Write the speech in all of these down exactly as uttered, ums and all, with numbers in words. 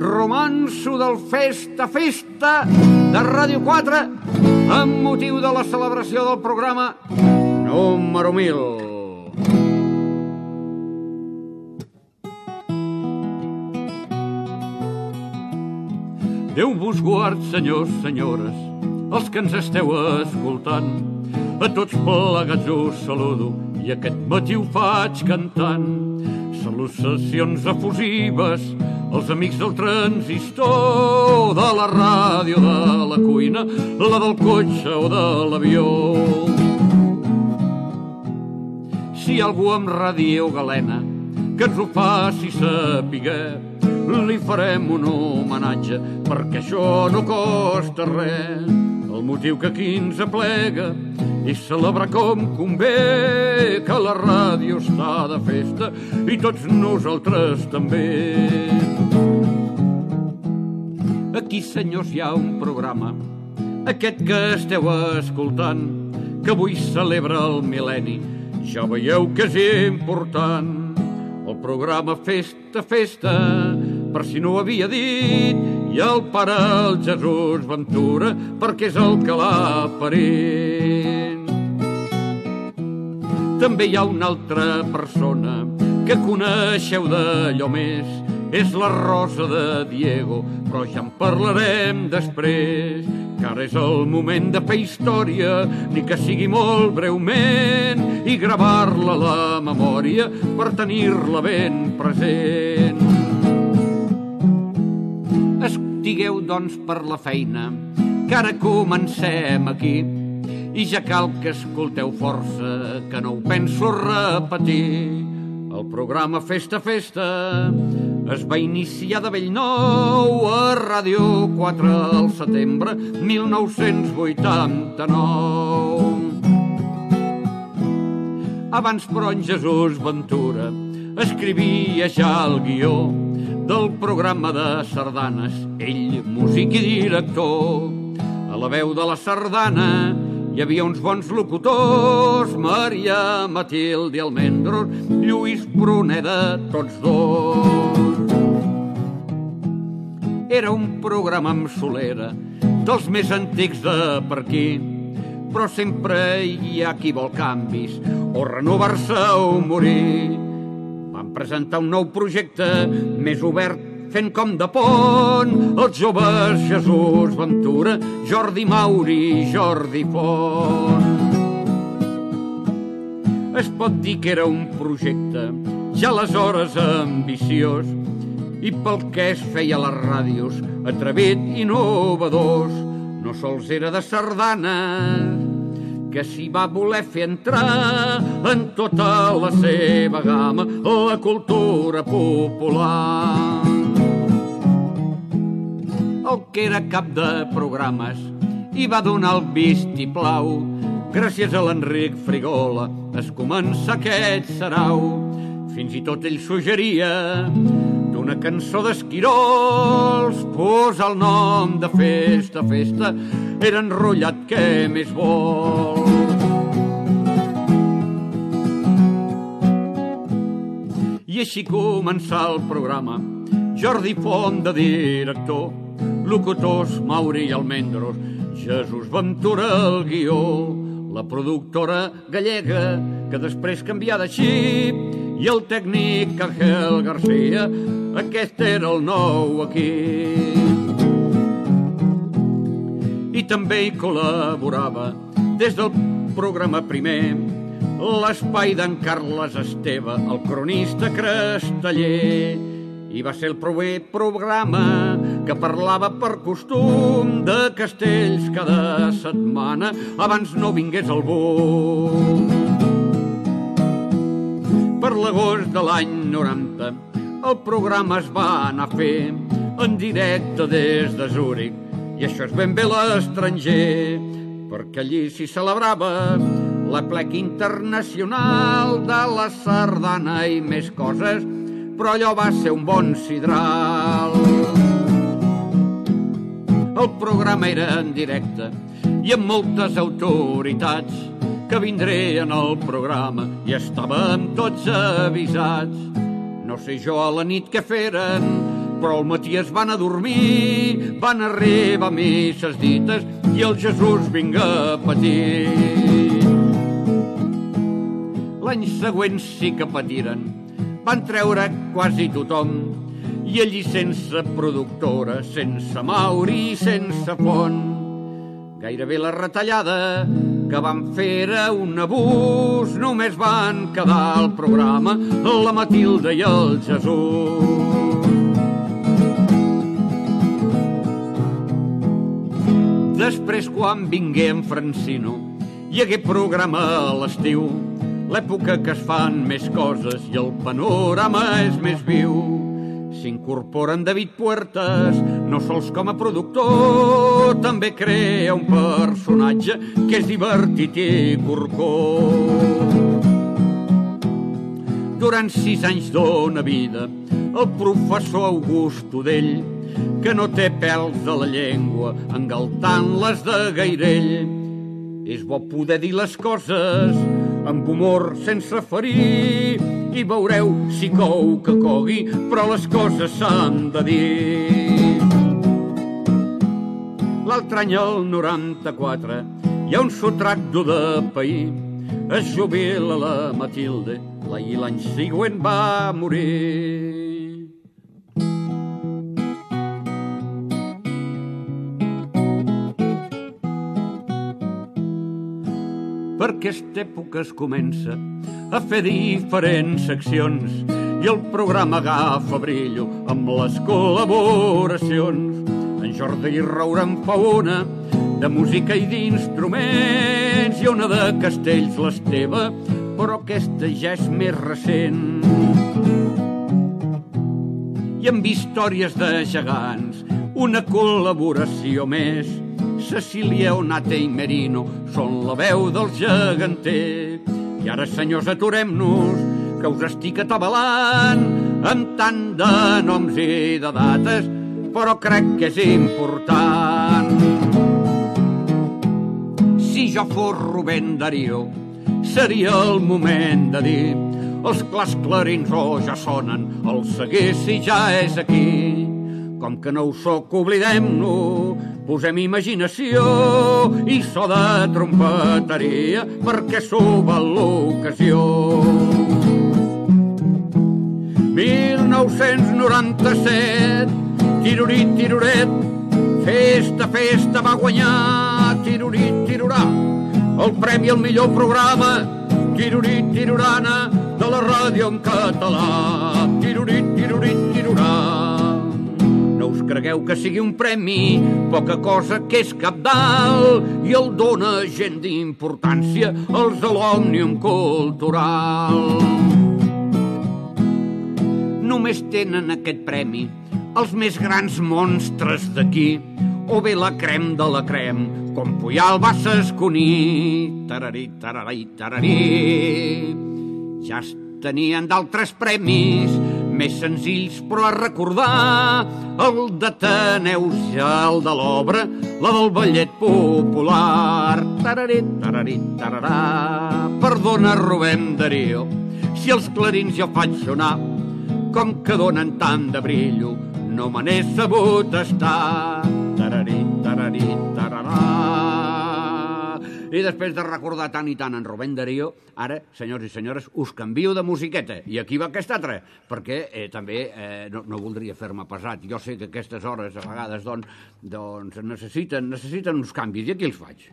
romanço del Festa Festa de Ràdio quatre amb motiu de la celebració del programa número mil. Déu vos guard, senyors, senyores, els que ens esteu escoltant. A tots plegats us saludo i aquest matí ho faig cantant. Salutacions efusives als amics del transistor, de la ràdio, de la cuina, la del cotxe o de l'avió. Si algú amb ràdio galena que ens ho faci saber, li farem un homenatge perquè això no costa res. El motiu que aquí ens aplega és celebrar com convé que la ràdio està de festa i tots nosaltres també. Aquí, senyors, hi ha un programa, aquest que esteu escoltant, que avui celebra el mil·lenni. Ja veieu que és important. El programa Festa Festa, per si no ho havia dit, i el pare el Jesús Ventura, perquè és el que l'ha parit. També hi ha una altra persona que coneixeu d'allò més, és la Rosa de Diego, però ja en parlarem després, que ara és el moment de fer història, ni que sigui molt breument, i gravar-la a la memòria per tenir-la ben present. Estigueu, doncs, per la feina, que ara comencem aquí, i ja cal que escolteu força, que no ho penso repetir. El programa Festa Festa es va iniciar de bell nou a Ràdio quatre al setembre mil nou-cents vuitanta-nou. Abans, però, en Jesús Ventura escrivia ja el guió del programa de sardanes, ell músic i director. A la veu de la sardana hi havia uns bons locutors, Maria Matilde Almendros, Lluís Pruneda, tots dos. Era un programa amb solera, dels més antics de per aquí, però sempre hi ha qui vol canvis, o renovar-se o morir. Van presentar un nou projecte més obert, fent com de pont, els joves Jesús Ventura, Jordi Mauri i Jordi Font. Es pot dir que era un projecte ja aleshores ambiciós i pel que es feia a les ràdios, atrevit i innovadors. No sols era de sardanes, que s'hi va voler fer entrar en tota la seva gamma la cultura popular. El que era cap de programes i va donar el vistiplau. Gràcies a l'Enric Frigola es comença aquest sarau. Fins i tot ell suggeria d'una cançó d'Esquirols posa el nom de Festa Festa, era enrotllat, què més vol? I així començà el programa. Jordi Font de director, locutors Mauri i Almendros, Jesús Ventura el guió, la productora gallega que després canvià de xip i el tècnic Ángel García, aquest era el nou aquí. I també hi col·laborava des del programa primer l'espai d'en Carles Esteve, el cronista Cresteller. I va ser el primer programa que parlava per costum de castells cada setmana, abans no vingués el boom. Per l'agost de l'any noranta el programa es va anar a fer en directe des de Zúrich, i això és ben bé l'estranger, perquè allí s'hi celebrava l'aplec internacional de la sardana i més coses, però allò va ser un bon sidral. El programa era en directe i amb moltes autoritats que vindrien al programa i estàvem tots avisats. No sé jo a la nit què feren, però al matí es van a dormir, van arribar misses dites i el Jesús vinga a patir. L'any següent sí que patiren, van treure quasi tothom, i allí sense productora, sense Mauri i sense font. Gairebé la retallada que van fer era un abús, només van quedar al programa la Matilde i el Jesús. Després, quan vingué en Francino, hi hagué programa a l'estiu, l'època que es fan més coses i el panorama és més viu. S'incorporen David Puertas, no sols com a productor, també crea un personatge que és divertit i corcó. Durant sis anys dona vida el professor August Tudell, que no té pèls a la llengua, engaltant-les de gairell. És bo poder dir les coses amb humor sense ferir, i veureu si cou que cogui, però les coses s'han de dir. L'altre any, el noranta-quatre, hi ha un sotracto de pair. Es jubila la Matilde, i l'any següent va morir. Per aquesta època es comença a fer diferents seccions i el programa agafa brillo amb les col·laboracions. En Jordi Roura en fa una de música i d'instruments i una de castells, l'Esteve, però aquesta ja és més recent. I amb històries de gegants, una col·laboració més. Cecília Onate i Merino són la veu del geganter. I ara, senyors, aturem-nos, que us estic atabalant amb tant de noms i de dates, però crec que és important. Si jo fos Rubén Darío, seria el moment de dir els clars clarins oh, ja sonen, el seguici ja és aquí. Com que no ho soc, oblidem-no, posem imaginació i so de trompeteria perquè s'ho val l'ocasió. mil nou-cents noranta-set, tirorit, tiroret, festa, festa, va guanyar, tirorit, tirorà, el premi al millor programa, tirorit, tirorana, de la ràdio en català, tirorit, tirorit, tirorà. No us cregueu que sigui un premi, poca cosa que és cabdal i el dona gent d'importància als de l'Òmnium Cultural. Només tenen aquest premi els més grans monstres d'aquí, o bé la crem de la crem, com Puyal, Bassas, Cuní, tararí, tararí, tararí. Ja es tenien d'altres premis més senzills, però a recordar el d'Ateneus, ja el de l'obra, la del ballet popular. Tararí, tararí, tararà. Perdona, Rubén Darío, si els clarins jo faig sonar, com que donen tant de brillo, no me n'he sabut estar. Tararí, tararí, tararà. I després de recordar tant i tant en Rubén Darío, ara, senyors i senyores, us canvio de musiqueta. I aquí va aquest altre, perquè eh, també eh, no, no voldria fer-me pesat. Jo sé que aquestes hores, a vegades, doncs, doncs necessiten, necessiten uns canvis, i aquí els faig.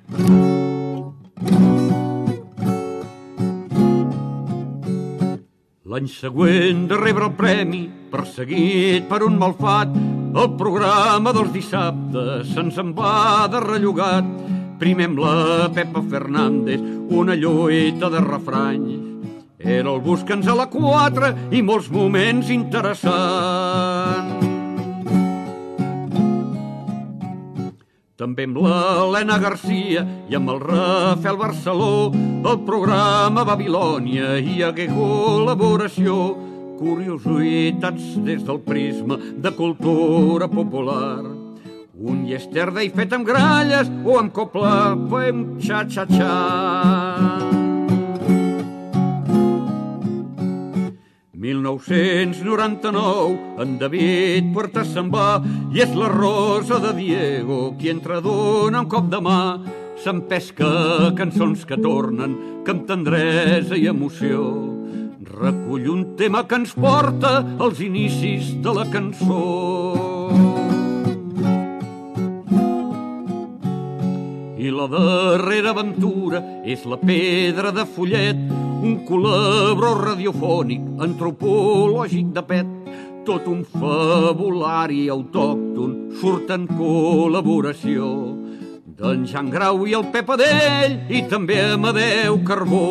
L'any següent de rebre el premi, perseguit per un malfat, el programa dels dissabtes se'ns en va de rellogat. Primer amb la Pepa Fernández, una lluita de refranys. Era el Busca'ns a la quatre i molts moments interessants. També amb l'Helena Garcia i amb el Rafael Barceló, el programa Babilònia hi hagué col·laboració. Curiositats des del prisma de cultura popular. Un yesterday fet amb gralles o amb copla, fem xa-xa-xa. mil mil nou-cents noranta-nou en David Puertas se'n va i és la Rosa de Diego qui entra dona un cop de mà. S'empesca cançons que tornen, que amb tendresa i emoció recull un tema que ens porta als inicis de la cançó. I la darrera aventura és la pedra de Follet, un culebró radiofònic antropològic de pet. Tot un fabulari autòcton surt en col·laboració d'en Jan Grau i el Pep Adell i també Amadeu Carbó.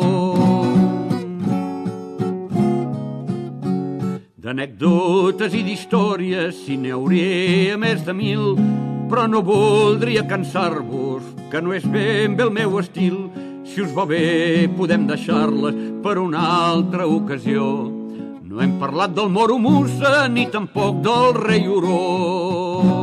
D'anècdotes i d'històries si n'hi hauria més de mil, però no voldria cansar-vos, que no és ben bé el meu estil. Si us va bé podem deixar-les per una altra ocasió. No hem parlat del Moro Musa ni tampoc del rei Oró.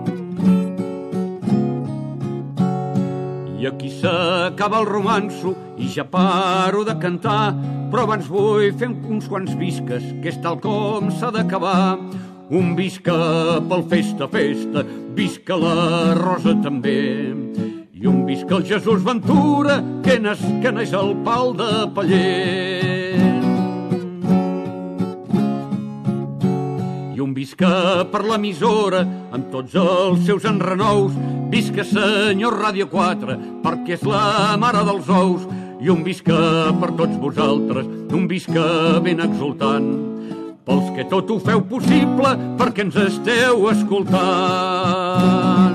I aquí s'acaba el romanço i ja paro de cantar, però abans vull fer uns quants visques, que és tal com s'ha d'acabar. Un visca pel Festa Festa, visca la Rosa també, i un visca el Jesús Ventura, que n'és, que n'és el pal de paller. I un visca per l'emissora, amb tots els seus enrenous, visca senyor Ràdio quatre, perquè és la mare dels ous. I un visca per tots vosaltres, un visca ben exultant, pels que tot ho feu possible, perquè ens esteu escoltant.